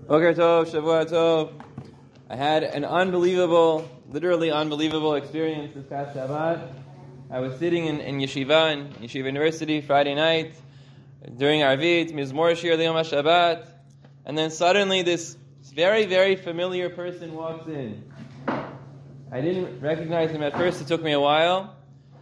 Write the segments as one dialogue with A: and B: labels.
A: Boker Tov, Shavua Tov. I had an literally unbelievable experience this past Shabbat. I was sitting in Yeshiva University Friday night during Arvit, Mizmor Shir L'Yom HaShabbat, and then suddenly this very, very familiar person walks in. I didn't recognize him at first. It took me a while,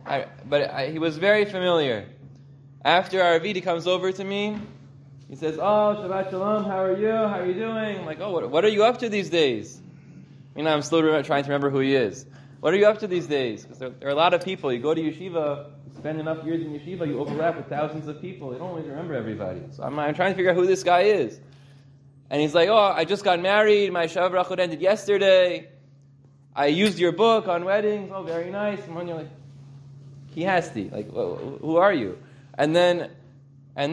A: but he was very familiar. After Arvit, he comes over to me. He says, "Oh, Shabbat Shalom, how are you? How are you doing?" I'm like, "Oh, what are you up to these days?" I'm still trying to remember who he is. What are you up to these days? Because there are a lot of people. You go to yeshiva, you spend enough years in yeshiva, you overlap with thousands of people. You don't always remember everybody. So I'm trying to figure out who this guy is. And he's like, "Oh, I just got married. My Shav Brachot ended yesterday. I used your book on weddings. Oh, very nice." And when you're like, Kihasti, like, who are you? And then I'm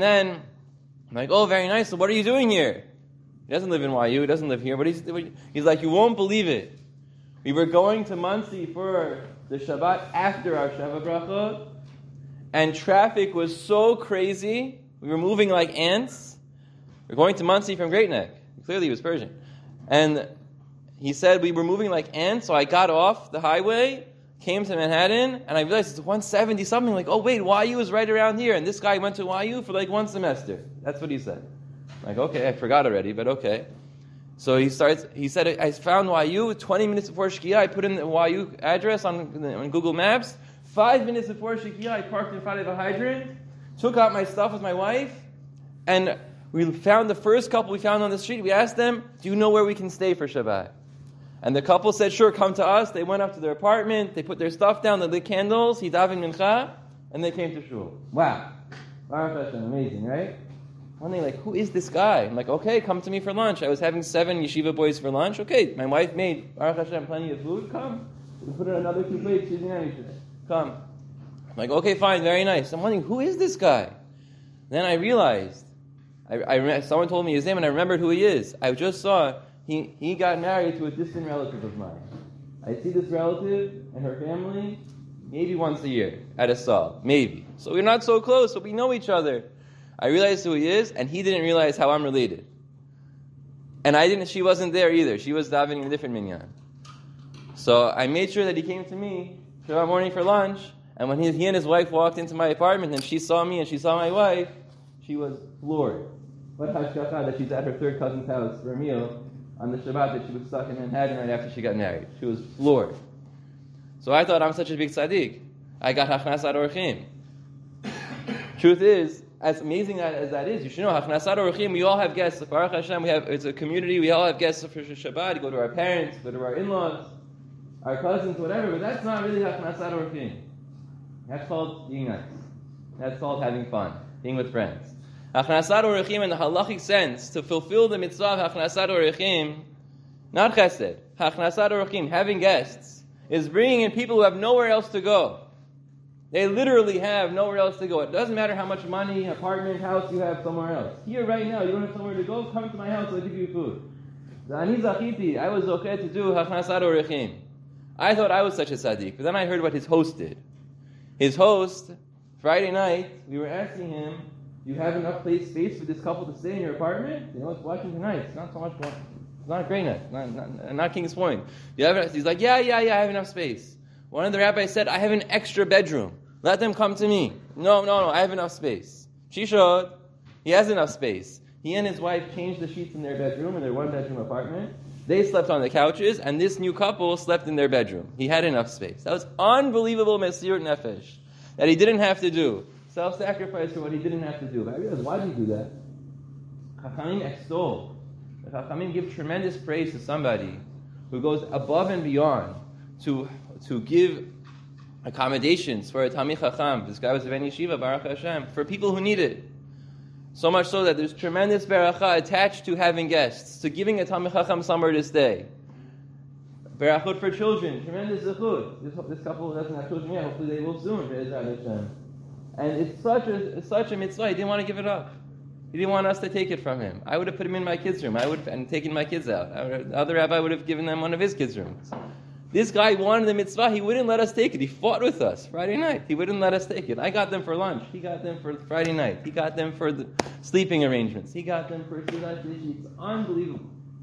A: like, "Oh, very nice. So what are you doing here?" He doesn't live in YU. He doesn't live here. But he's like, "You won't believe it. We were going to Monsey for the Shabbat after our Shav Brachot, and traffic was so crazy. We were moving like ants. We're going to Monsey from Great Neck." Clearly he was Persian. And he said we were moving like ants, so I got off the highway, came to Manhattan, and I realized it's 170 something. Like, oh wait, YU is right around here, and this guy went to YU for like one semester. That's what he said. Like, okay, I forgot already, but okay. So he said, "I found YU 20 minutes before Shkia. I put in the YU address on Google Maps. 5 minutes before Shkia, I parked in front of a hydrant, took out my stuff with my wife, and we found the first couple we found on the street. We asked them, 'Do you know where we can stay for Shabbat?' And the couple said, 'Sure, come to us.' They went up to their apartment, they put their stuff down, they lit candles, he davened mincha, and they came to shul. Wow. Baruch Hashem, amazing, right? One day, like, who is this guy? I'm like, okay, come to me for lunch. I was having 7 yeshiva boys for lunch. Okay, my wife made, Baruch Hashem, plenty of food. Come. We put in another 2 plates. Come. I'm like, okay, fine, very nice. I'm wondering, who is this guy? Then I realized, someone told me his name, and I remembered who he is. I just saw he got married to a distant relative of mine. I see this relative and her family maybe once a year at a Saal, maybe. So we're not so close, but we know each other. I realized who he is, and he didn't realize how I'm related. And she wasn't there either. She was davening a different minyan. So I made sure that he came to me Shabbat morning for lunch, and when he and his wife walked into my apartment, and she saw me and she saw my wife, she was floored. What hashkacha that she's at her third cousin's house for a meal on the Shabbat that she was stuck in Manhattan right after she got married. She was floored. So I thought, I'm such a big tzaddik. I got hachnasat orchim. Truth is, as amazing as that is, you should know, hachnasat orchim, we all have guests. Baruch Hashem, it's a community, we all have guests for Shabbat. You go to our parents, go to our in-laws, our cousins, whatever, but that's not really hachnasat orchim. That's called being nice. That's called having fun, being with friends. Hachnasat orchim in the halachic sense, to fulfill the mitzvah of hachnasat orchim, not chesed, hachnasat orchim, having guests, is bringing in people who have nowhere else to go. They literally have nowhere else to go. It doesn't matter how much money, apartment, house you have somewhere else. Here right now, you don't have somewhere to go, come to my house, I'll give you food. Ani zachiti, I was okay to do hachnasat orchim. I thought I was such a tzaddik, but then I heard what his host did. His host, Friday night, we were asking him, "Do you have enough space for this couple to stay in your apartment?" You know, it's Washington Heights. It's not so much fun. It's not Great Neck. Not Kings Point. He's like, yeah, I have enough space. One of the rabbis said, "I have an extra bedroom. Let them come to me." No, I have enough space. She showed. He has enough space. He and his wife changed the sheets in their bedroom, in their 1-bedroom apartment. They slept on the couches, and this new couple slept in their bedroom. He had enough space. That was unbelievable mesirut nefesh that he didn't have to do. Self-sacrifice for what he didn't have to do. But I realized, why did he do that? Chachamim extol. The Chachamim give tremendous praise to somebody who goes above and beyond to give accommodations for a Talmid Chacham. This guy was a Ben Yeshiva, Baruch Hashem, for people who need it. So much so that there's tremendous beracha attached to having guests, to giving a Talmid Chacham somewhere to stay. Berachot for children, tremendous zechut. This couple doesn't have children yet, hopefully they will soon, Be'ezrat Hashem. And it's such a mitzvah, he didn't want to give it up. He didn't want us to take it from him. I would have put him in my kids' room. And taken my kids out. The other rabbi would have given them one of his kids' rooms. This guy wanted the mitzvah. He wouldn't let us take it. He fought with us Friday night. He wouldn't let us take it. I got them for lunch. He got them for Friday night. He got them for the sleeping arrangements. He got them for Sudat. It's unbelievable.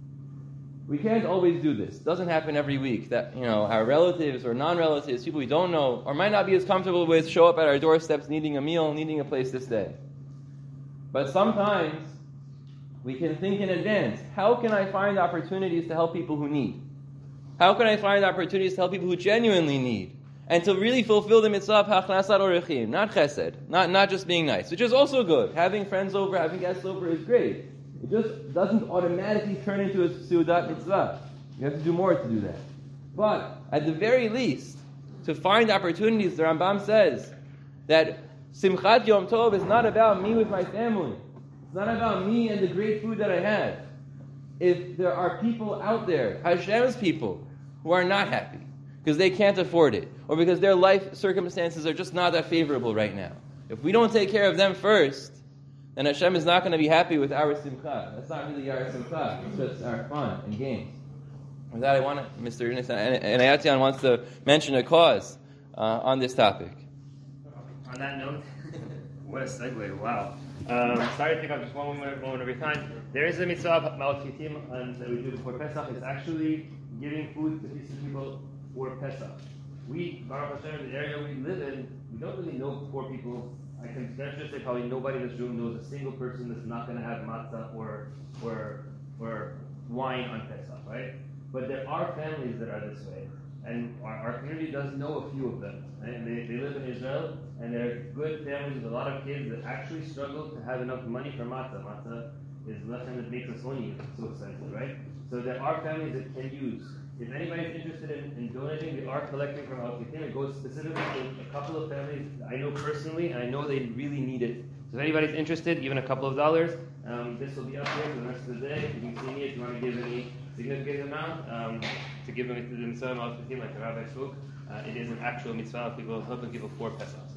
A: We can't always do this. It doesn't happen every week that, our relatives or non-relatives, people we don't know, or might not be as comfortable with, show up at our doorsteps needing a meal, needing a place to stay. But sometimes we can think in advance, how can I find opportunities to help people who need? How can I find opportunities to help people who genuinely need? And to really fulfill the mitzvah of hachnasat orechim, not chesed, not just being nice, which is also good. Having friends over, having guests over is great. It just doesn't automatically turn into a seudat mitzvah. You have to do more to do that. But at the very least, to find opportunities, the Rambam says that Simchat Yom Tov is not about me with my family. It's not about me and the great food that I had. If there are people out there, Hashem's people, who are not happy because they can't afford it, or because their life circumstances are just not that favorable right now, if we don't take care of them first, then Hashem is not going to be happy with our simcha. That's not really our simcha. It's just our fun and games. With that, Mr. Anayatian wants to mention a cause on this topic.
B: On that note, what a segue! Wow. Sorry to take up just one moment every time. There is a mitzvah of Ma'ot Chitim that we do before Pesach. It's actually giving food to these people for Pesach. We, Baruch Hashem, in the area we live in, we don't really know poor people. I can venture to say probably nobody in this room knows a single person that's not going to have matzah or wine on Pesach, right? But there are families that are this way, and our community does know a few of them. Right? And they live in Israel, and they're good families with a lot of kids that actually struggle to have enough money for matzah. Matzah is less than it makes us money. It's so expensive, right? So there are families that can use. If anybody's interested in donating, we are collecting from Al Kitim. It goes specifically to a couple of families I know personally, and I know they really need it. So if anybody's interested, even a couple of dollars, this will be up here for the rest of the day. If you see me, if you want to give any significant amount, to give them to the mitzvah of Al Kitim, like the Rabbi spoke, it is an actual mitzvah of people helping people for Pesach.